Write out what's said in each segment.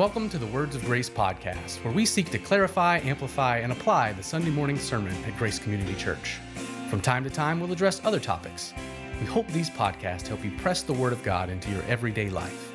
welcome to the Words of Grace podcast, where we seek to clarify, amplify, and apply the Sunday morning sermon at Grace Community Church. From time to time, we'll address other topics. We hope these podcasts help you press the Word of God into your everyday life.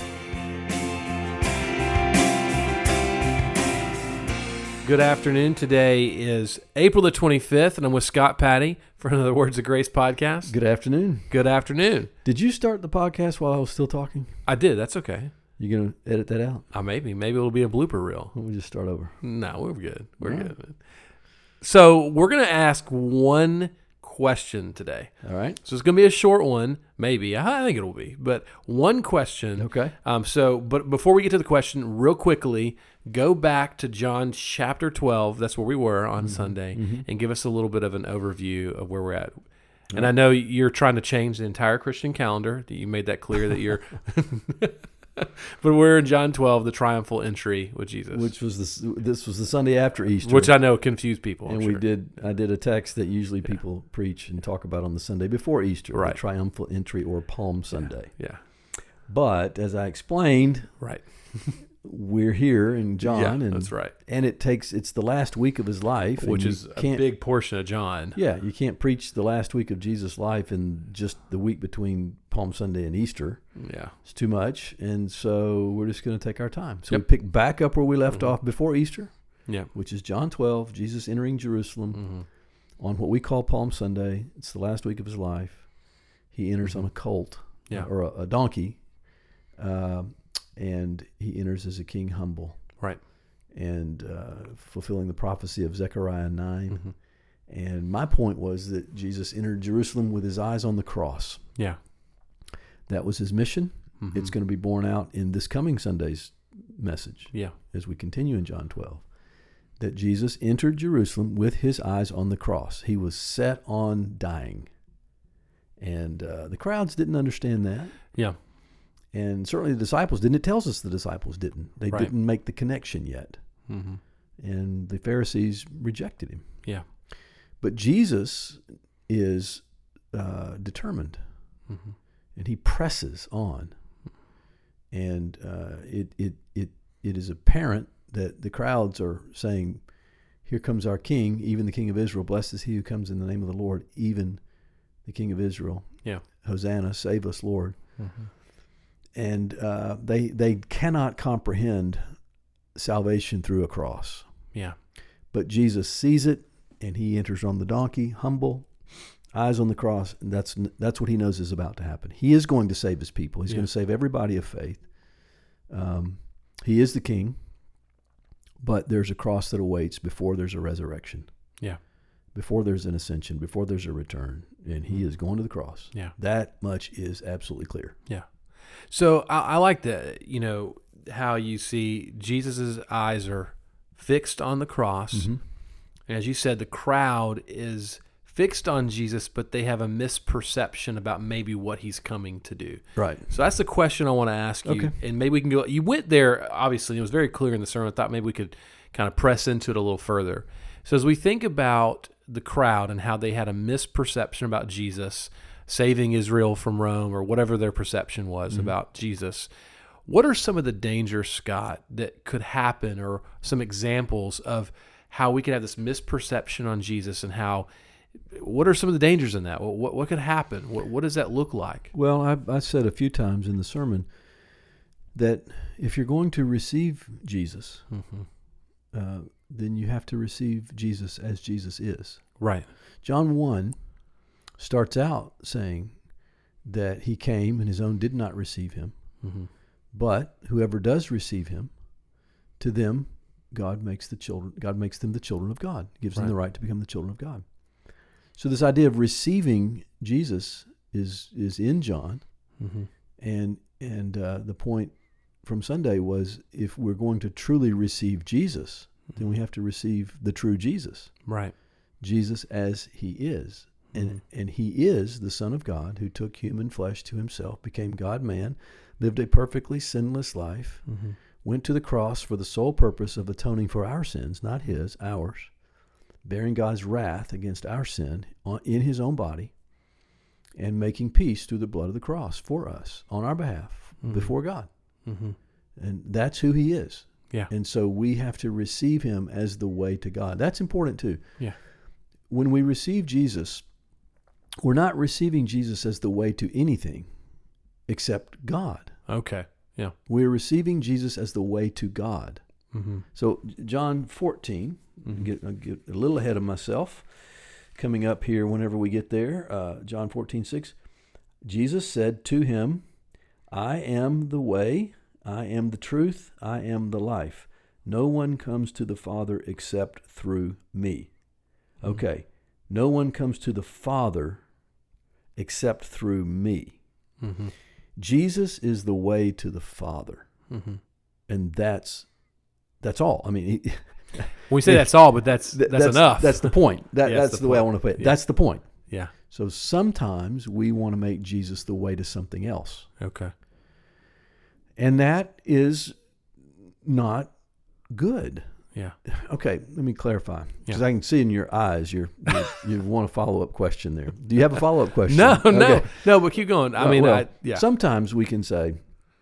Good afternoon. Today is April the 25th, and I'm with Scott Patty for another Words of Grace podcast. Good afternoon. Good afternoon. Did you start the podcast while I was still talking? I did. That's okay. You going to edit that out? Maybe it'll be a blooper reel. We'll just start over. No, we're good. We're All good. right. Man. So we're going to ask one question today. All right. So it's going to be a short one, maybe. I think it'll be, but one question. Okay. But before we get to the question, real quickly, go back to John chapter 12. That's where we were on Sunday, and give us a little bit of an overview of where we're at. And I know you're trying to change the entire Christian calendar. You made that clear that you're... But we're in John 12, the triumphal entry with Jesus, This was the Sunday after Easter, which I know confused people. and I did a text that usually people preach and talk about on the Sunday before Easter, Right. the triumphal entry or Palm Sunday. Yeah. But as I explained, Right. we're here in John, Yeah, and that's right. And it's the last week of his life, Which and is you a can't- big portion of John. Yeah, you can't preach the last week of Jesus' life in just the week between Palm Sunday and Easter. Yeah. It's too much, and so we're just going to take our time. So Yep. we pick back up where we left off before Easter, Yeah. which is John 12, Jesus entering Jerusalem on what we call Palm Sunday. It's the last week of his life. He enters on a colt, Yeah. or a donkey, and he enters as a king humble, Right. and fulfilling the prophecy of Zechariah 9. And my point was that Jesus entered Jerusalem with his eyes on the cross. Yeah. That was his mission. Mm-hmm. It's going to be borne out in this coming Sunday's message Yeah. as we continue in John 12, that Jesus entered Jerusalem with his eyes on the cross. He was set on dying. And the crowds didn't understand that. Yeah. And certainly the disciples didn't. It tells us the disciples didn't. They Right. didn't make the connection yet. Mm-hmm. And the Pharisees rejected him. Yeah. But Jesus is determined. Mm-hmm. And he presses on, and it is apparent that the crowds are saying, "Here comes our King, even the King of Israel. Blessed is he who comes in the name of the Lord, even the King of Israel. Yeah. Hosanna, save us, Lord." Mm-hmm. And they cannot comprehend salvation through a cross. Yeah. But Jesus sees it, and he enters on the donkey, humble, eyes on the cross, and that's what he knows is about to happen. He is going to save his people. He's going to save everybody of faith. He is the king, but there's a cross that awaits before there's a resurrection. Yeah. Before there's an ascension, before there's a return, and he is going to the cross. Yeah. That much is absolutely clear. Yeah. So I like that, how you see Jesus's eyes are fixed on the cross. And as you said, the crowd is fixed on Jesus, but they have a misperception about maybe what he's coming to do. Right. So that's the question I want to ask you. Okay. And maybe we can go, you went there, obviously, it was very clear in the sermon. I thought maybe we could kind of press into it a little further. So as we think about the crowd and how they had a misperception about Jesus saving Israel from Rome, or whatever their perception was about Jesus, what are some of the dangers, Scott, that could happen, or some examples of how we could have this misperception on Jesus, and what are some of the dangers in that? What could happen? What does that look like? Well, I said a few times in the sermon that if you're going to receive Jesus, then you have to receive Jesus as Jesus is. Right. John 1 starts out saying that he came and his own did not receive him. But whoever does receive him, to them God makes them the children of God, gives them the right to become the children of God. So this idea of receiving Jesus is in John, and the point from Sunday was, if we're going to truly receive Jesus, then we have to receive the true Jesus, Right. Jesus as he is, and he is the Son of God who took human flesh to himself, became God-man, lived a perfectly sinless life, went to the cross for the sole purpose of atoning for our sins, not his, ours, bearing God's wrath against our sin in his own body, and making peace through the blood of the cross for us, on our behalf, before God. And that's who he is. Yeah. And so we have to receive him as the way to God. That's important too. Yeah. When we receive Jesus, we're not receiving Jesus as the way to anything except God. Okay. Yeah. We're receiving Jesus as the way to God. Mm-hmm. So John 14, I'll get a little ahead of myself, coming up here whenever we get there. John 14:6, Jesus said to him, I am the way, I am the truth, I am the life. No one comes to the Father except through me. Okay, no one comes to the Father except through me. Mm-hmm. Jesus is the way to the Father. Mm-hmm. And that's all. I mean, We say that's all, but that's enough. That's the point. Yeah, that's the way I want to put it. Yeah. That's the point. Yeah. So sometimes we want to make Jesus the way to something else. Okay. And that is not good. Yeah. Okay, let me clarify. Because Yeah. I can see in your eyes you want a follow-up question there. Do you have a follow-up question? No, Okay. no, but keep going. I mean, yeah. Sometimes we can say,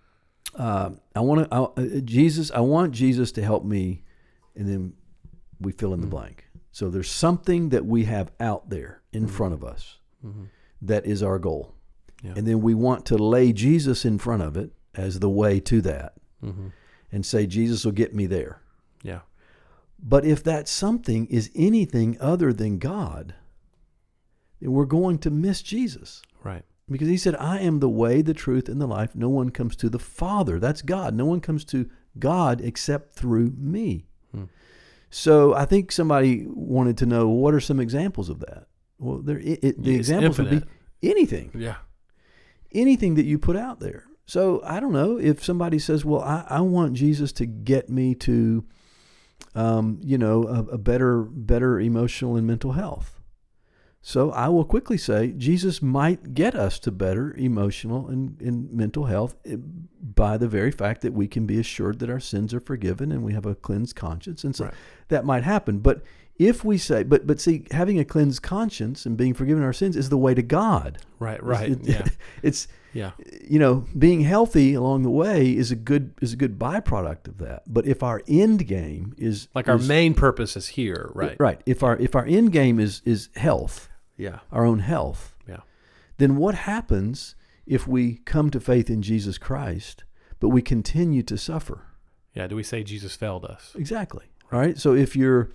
I want Jesus to help me, and then we fill in the blank. So there's something that we have out there in front of us that is our goal. Yeah. And then we want to lay Jesus in front of it as the way to that and say, Jesus will get me there. Yeah. But if that something is anything other than God, then we're going to miss Jesus. Right. Because he said, I am the way, the truth, and the life. No one comes to the Father. That's God. No one comes to God except through me. So I think somebody wanted to know, what are some examples of that? Well, the examples would be anything. Yeah. Anything that you put out there. So I don't know if somebody says, well, I want Jesus to get me to, a better emotional and mental health. So I will quickly say Jesus might get us to better emotional and mental health by the very fact that we can be assured that our sins are forgiven and we have a cleansed conscience. And so that might happen. But if we say, but see, having a cleansed conscience and being forgiven our sins is the way to God. Right. It's Yeah. Being healthy along the way is a good byproduct of that. But if our end game is our main purpose is here, right? Right. If our end game is health, our own health, then what happens if we come to faith in Jesus Christ, but we continue to suffer? Yeah. Do we say Jesus failed us? Exactly. All right. So if your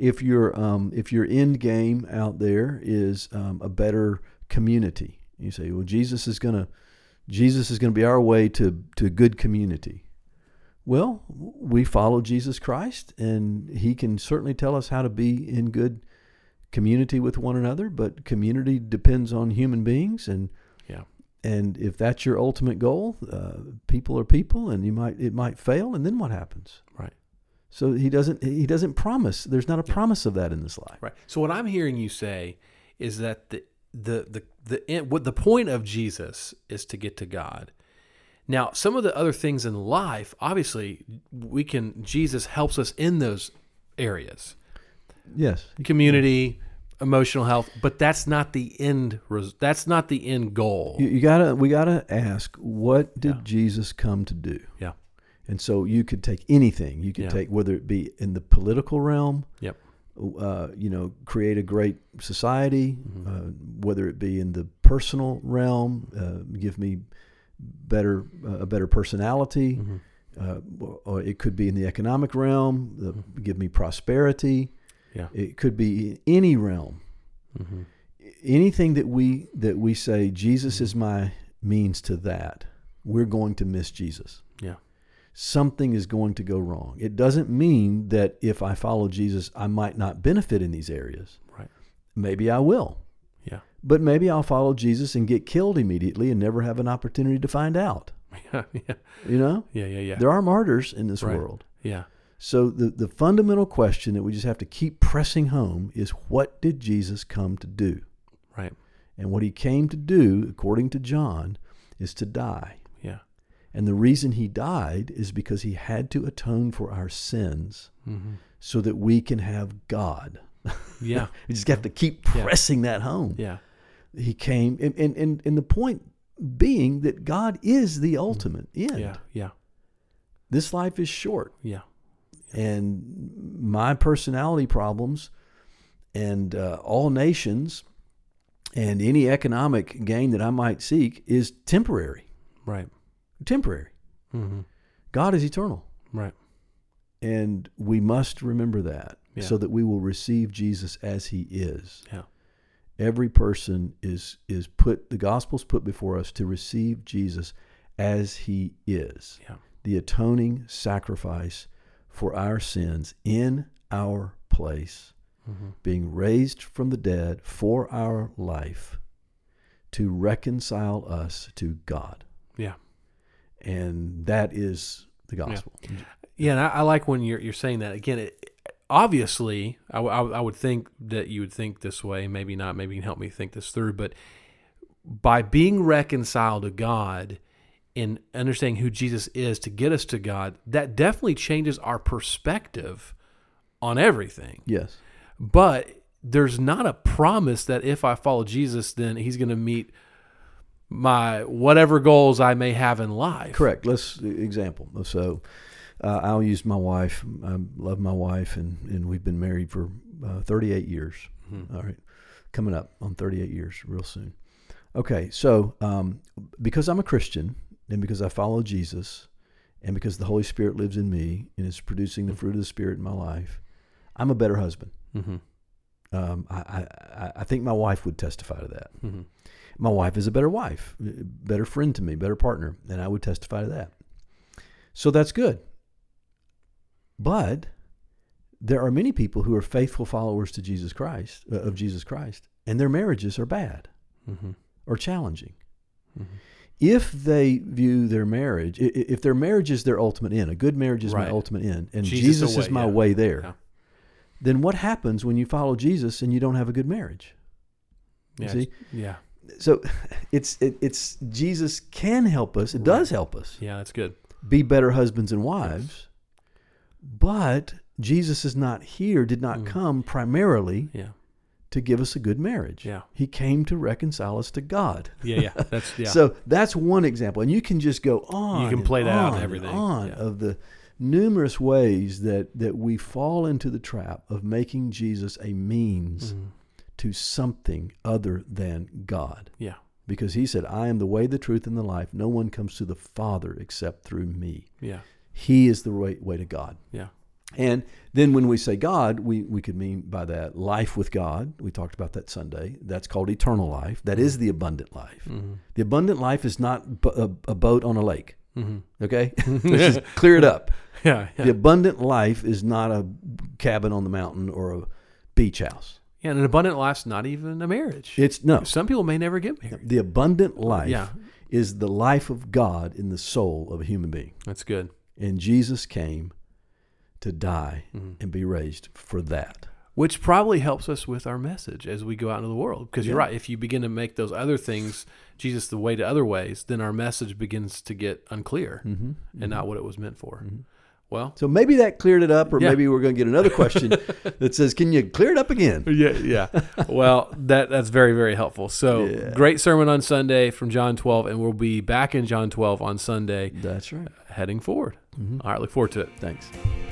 end game out there is a better community, you say, well, Jesus is going to be our way to good community. Well, we follow Jesus Christ, and he can certainly tell us how to be in good community with one another, but community depends on human beings, and if that's your ultimate goal, people are people, and it might fail, and then what happens? Right. So he doesn't promise. There's not a promise of that in this life. Right. So what I'm hearing you say is that the point of Jesus is to get to God. Now, some of the other things in life, obviously, Jesus helps us in those areas. Yes. Community, emotional health, but that's not the end. That's not the end goal. We gotta ask, what did Jesus come to do? Yeah. And so you could take anything. You could take, whether it be in the political realm. Yep. Create a great society, whether it be in the personal realm, give me a better personality, or it could be in the economic realm, give me prosperity. Yeah. It could be any realm. Anything that we say, Jesus is my means to that, we're going to miss Jesus. Yeah. Something is going to go wrong. It doesn't mean that if I follow Jesus, I might not benefit in these areas. Right. Maybe I will. Yeah. But maybe I'll follow Jesus and get killed immediately and never have an opportunity to find out. Yeah. Yeah. There are martyrs in this world. Yeah. So the fundamental question that we just have to keep pressing home is, what did Jesus come to do? Right. And what he came to do, according to John, is to die. Yeah. And the reason he died is because he had to atone for our sins so that we can have God. Yeah. We just have to keep pressing that home. Yeah. He came, and the point being that God is the ultimate end. Yeah. This life is short. Yeah. And my personality problems and all nations and any economic gain that I might seek is temporary. Right. Temporary. Mm-hmm. God is eternal. Right. And we must remember that Yeah. so that we will receive Jesus as he is. Yeah. Every person is put, the gospel's put before us to receive Jesus as he is. Yeah. The atoning sacrifice for our sins in our place, being raised from the dead for our life to reconcile us to God. Yeah. And that is the gospel. Yeah, and I like when you're saying that. Again, obviously, I would think that you would think this way. Maybe not. Maybe you can help me think this through. But by being reconciled to God and understanding who Jesus is to get us to God, that definitely changes our perspective on everything. Yes. But there's not a promise that if I follow Jesus, then he's going to meet my whatever goals I may have in life. Correct. Example. So I'll use my wife. I love my wife, and we've been married for 38 years. Mm-hmm. All right. Coming up on 38 years real soon. Okay. So because I'm a Christian and because I follow Jesus and because the Holy Spirit lives in me and is producing the fruit of the Spirit in my life, I'm a better husband. Mm-hmm. I think my wife would testify to that. Mm-hmm. My wife is a better wife, better friend to me, better partner, and I would testify to that. So that's good. But there are many people who are faithful followers to Jesus Christ, and their marriages are bad or challenging. Mm-hmm. If they view their marriage, if their marriage is their ultimate end, a good marriage is my ultimate end, and Jesus is my way there, then what happens when you follow Jesus and you don't have a good marriage? You see? Yeah. So it's Jesus can help us. It does help us. Yeah, that's good. Be better husbands and wives. But Jesus is not here, did not come primarily to give us a good marriage. Yeah. He came to reconcile us to God. Yeah. So that's one example. And you can just go on. You can play that out and everything. Of the numerous ways that we fall into the trap of making Jesus a means to something other than God. Yeah. Because he said, I am the way, the truth, and the life. No one comes to the Father except through me. Yeah. He is the way to God. Yeah. And then when we say God, we could mean by that life with God. We talked about that Sunday. That's called eternal life. That is the abundant life. Mm-hmm. The abundant life is not a boat on a lake. Mm-hmm. Okay? Let's just clear it up. Yeah. The abundant life is not a cabin on the mountain or a beach house. Yeah, and an abundant life's not even a marriage. No. Some people may never get married. The abundant life is the life of God in the soul of a human being. That's good. And Jesus came to die and be raised for that. Which probably helps us with our message as we go out into the world. Because you're right, if you begin to make those other things Jesus the way to other ways, then our message begins to get unclear and not what it was meant for. Mm-hmm. Well, so maybe that cleared it up, or maybe we're going to get another question that says, can you clear it up again? Yeah. Well, that's very, very helpful. So great sermon on Sunday from John 12, and we'll be back in John 12 on Sunday. That's right. Heading forward. Mm-hmm. All right, look forward to it. Thanks.